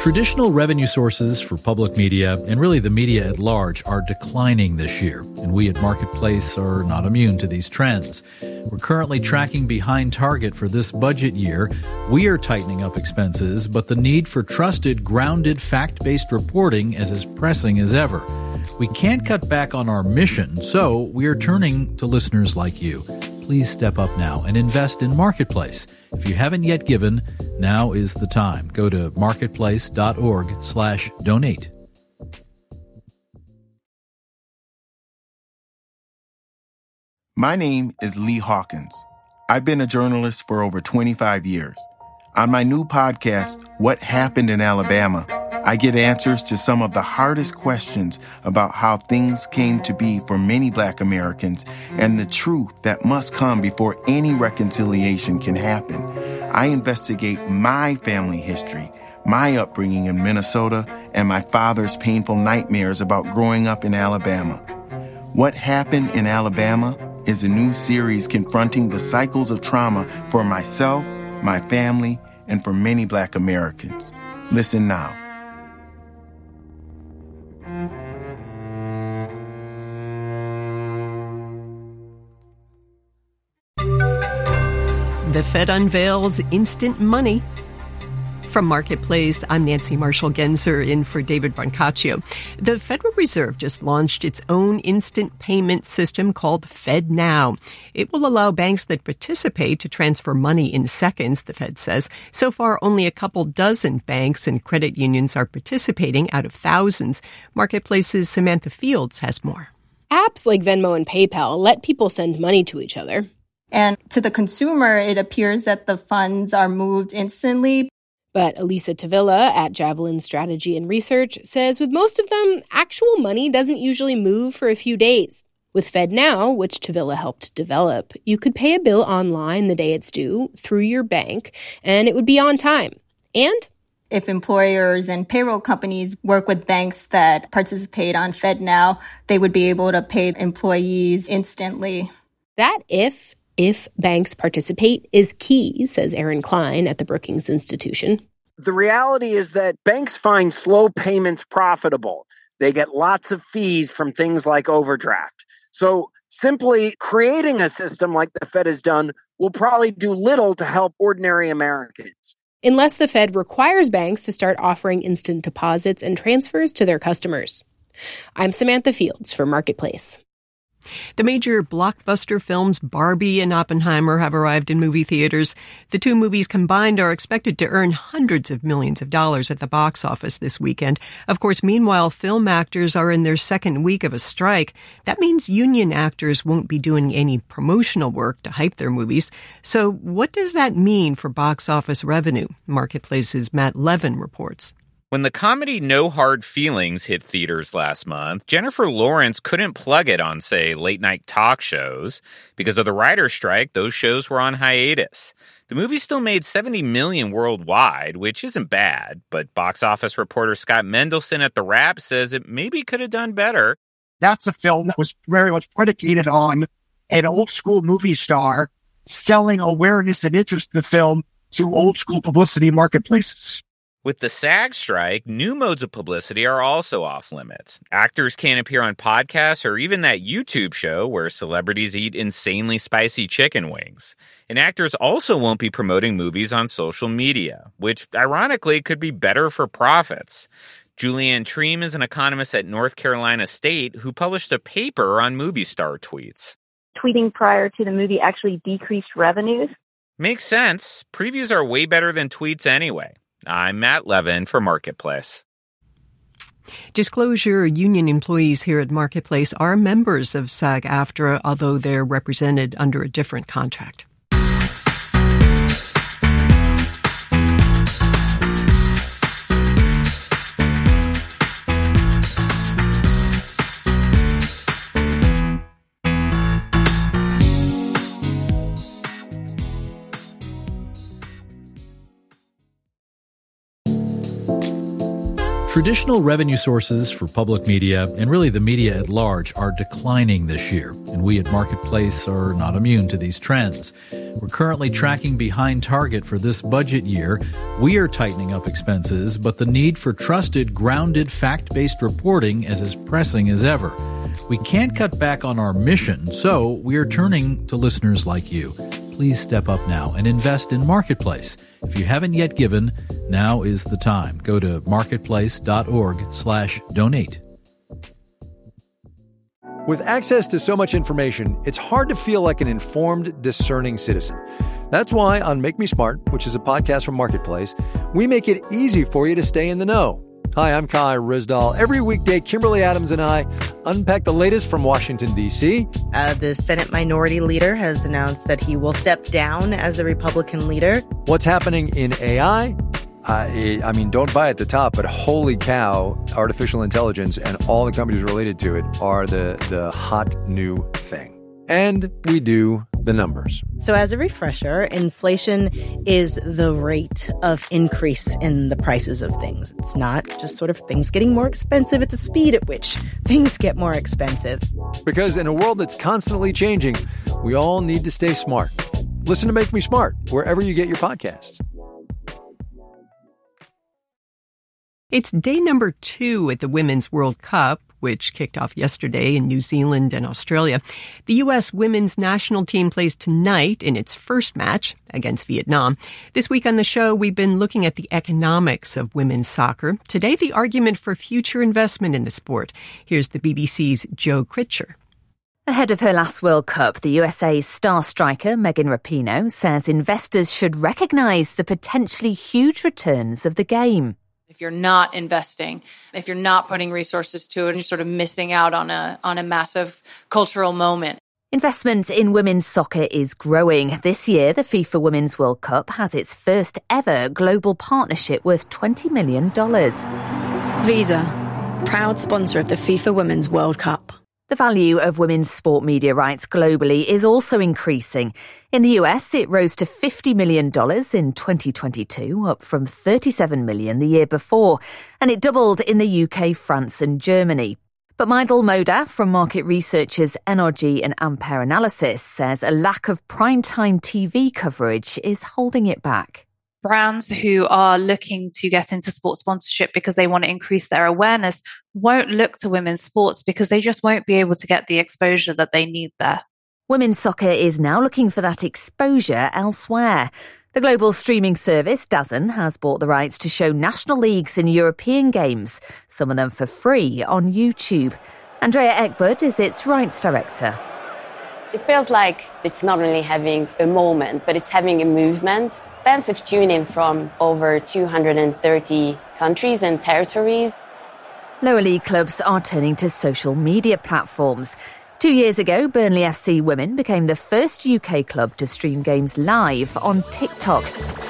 Traditional revenue sources for public media, and really the media at large, are declining this year, and we at Marketplace are not immune to these trends. We're currently tracking behind target for this budget year. We are tightening up expenses, but the need for trusted, grounded, fact-based reporting is as pressing as ever. We can't cut back on our mission, so we are turning to listeners like you. Please step up now and invest in Marketplace. If you haven't yet given, now is the time. Go to marketplace.org/donate. My name is Lee Hawkins. I've been a journalist for over 25 years. On my new podcast, What Happened in Alabama, I get answers to some of the hardest questions about how things came to be for many Black Americans and the truth that must come before any reconciliation can happen. I investigate my family history, my upbringing in Minnesota, and my father's painful nightmares about growing up in Alabama. What Happened in Alabama is a new series confronting the cycles of trauma for myself, my family, and for many Black Americans. Listen now. The Fed unveils instant money. From Marketplace, I'm Nancy Marshall-Genzer in for David Brancaccio. The Federal Reserve just launched its own instant payment system called FedNow. It will allow banks that participate to transfer money in seconds, the Fed says. So far, only a couple dozen banks and credit unions are participating out of thousands. Marketplace's Samantha Fields has more. Apps like Venmo and PayPal let people send money to each other. And to the consumer, it appears that the funds are moved instantly. But Elisa Tavilla at Javelin Strategy and Research says with most of them, actual money doesn't usually move for a few days. With FedNow, which Tavilla helped develop, you could pay a bill online the day it's due through your bank, and it would be on time. And if employers and payroll companies work with banks that participate on FedNow, they would be able to pay employees instantly. That if banks participate is key, says Aaron Klein at the Brookings Institution. The reality is that banks find slow payments profitable. They get lots of fees from things like overdraft. So simply creating a system like the Fed has done will probably do little to help ordinary Americans. Unless the Fed requires banks to start offering instant deposits and transfers to their customers. I'm Samantha Fields for Marketplace. The major blockbuster films Barbie and Oppenheimer have arrived in movie theaters. The two movies combined are expected to earn hundreds of millions of dollars at the box office this weekend. Of course, meanwhile, film actors are in their second week of a strike. That means union actors won't be doing any promotional work to hype their movies. So what does that mean for box office revenue? Marketplace's Matt Levin reports. When the comedy No Hard Feelings hit theaters last month, Jennifer Lawrence couldn't plug it on, say, late-night talk shows. Because of the writer's strike, those shows were on hiatus. The movie still made $70 million worldwide, which isn't bad, but box office reporter Scott Mendelson at The Wrap says it maybe could have done better. That's a film that was very much predicated on an old-school movie star selling awareness and interest in the film to old-school publicity marketplaces. With the SAG strike, new modes of publicity are also off limits. Actors can't appear on podcasts or even that YouTube show where celebrities eat insanely spicy chicken wings. And actors also won't be promoting movies on social media, which ironically could be better for profits. Julianne Treem is an economist at North Carolina State who published a paper on movie star tweets. Tweeting prior to the movie actually decreased revenues. Makes sense. Previews are way better than tweets anyway. I'm Matt Levin for Marketplace. Disclosure, union employees here at Marketplace are members of SAG-AFTRA, although they're represented under a different contract. Traditional revenue sources for public media, and really the media at large, are declining this year, and we at Marketplace are not immune to these trends. We're currently tracking behind target for this budget year. We are tightening up expenses, but the need for trusted, grounded, fact-based reporting is as pressing as ever. We can't cut back on our mission, so we are turning to listeners like you. Please step up now and invest in Marketplace. If you haven't yet given, now is the time. Go to marketplace.org/donate. With access to so much information, it's hard to feel like an informed, discerning citizen. That's why on Make Me Smart, which is a podcast from Marketplace, we make it easy for you to stay in the know. Hi, I'm Kai Rizdal. Every weekday, Kimberly Adams and I unpack the latest from Washington, D.C. The Senate Minority Leader has announced that he will step down as the Republican leader. What's happening in AI? I mean, don't buy at the top, but holy cow, artificial intelligence and all the companies related to it are the hot new thing. And we do the numbers. So as a refresher, inflation is the rate of increase in the prices of things. It's not just sort of things getting more expensive. It's the speed at which things get more expensive. Because in a world that's constantly changing, we all need to stay smart. Listen to Make Me Smart wherever you get your podcasts. It's day number 2 at the Women's World Cup, which kicked off yesterday in New Zealand and Australia. The U.S. women's national team plays tonight in its first match against Vietnam. This week on the show, we've been looking at the economics of women's soccer. Today, the argument for future investment in the sport. Here's the BBC's Jo Critcher. Ahead of her last World Cup, the USA's star striker Megan Rapinoe says investors should recognise the potentially huge returns of the game. If you're not investing, if you're not putting resources to it, you're sort of missing out on a massive cultural moment. Investment in women's soccer is growing. This year, the FIFA Women's World Cup has its first ever global partnership worth $20 million. Visa, proud sponsor of the FIFA Women's World Cup. The value of women's sport media rights globally is also increasing. In the US, it rose to $50 million in 2022, up from $37 million the year before, and it doubled in the UK, France and Germany. But Maidal Moda from market researchers NRG and Ampere Analysis says a lack of primetime TV coverage is holding it back. Brands who are looking to get into sports sponsorship because they want to increase their awareness won't look to women's sports because they just won't be able to get the exposure that they need there. Women's soccer is now looking for that exposure elsewhere. The global streaming service DAZN has bought the rights to show national leagues and European games, some of them for free on YouTube. Andrea Ekbud is its rights director. It feels like it's not only having a moment, but it's having a movement. Fans have tuned in from over 230 countries and territories. Lower league clubs are turning to social media platforms. 2 years ago, Burnley FC Women became the first UK club to stream games live on TikTok.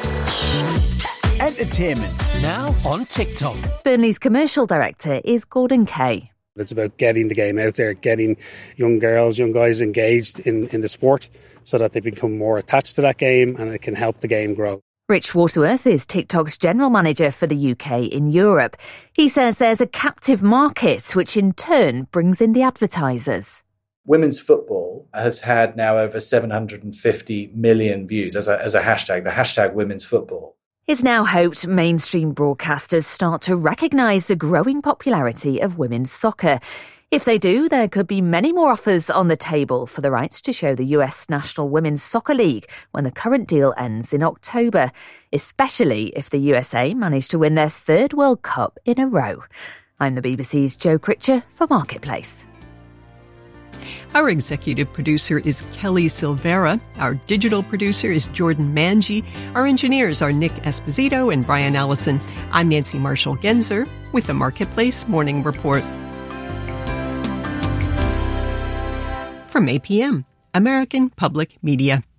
Entertainment, now on TikTok. Burnley's commercial director is Gordon Kay. It's about getting the game out there, getting young girls, young guys engaged in the sport so that they become more attached to that game and it can help the game grow. Rich Waterworth is TikTok's general manager for the UK in Europe. He says there's a captive market, which in turn brings in the advertisers. Women's football has had now over 750 million views as a hashtag, the hashtag women's football. It's now hoped mainstream broadcasters start to recognise the growing popularity of women's soccer. If they do, there could be many more offers on the table for the rights to show the US National Women's Soccer League when the current deal ends in October, especially if the USA manage to win their third World Cup in a row. I'm the BBC's Jo Critcher for Marketplace. Our executive producer is Kelly Silvera. Our digital producer is Jordan Manji. Our engineers are Nick Esposito and Brian Allison. I'm Nancy Marshall-Genzer with the Marketplace Morning Report. From APM, American Public Media.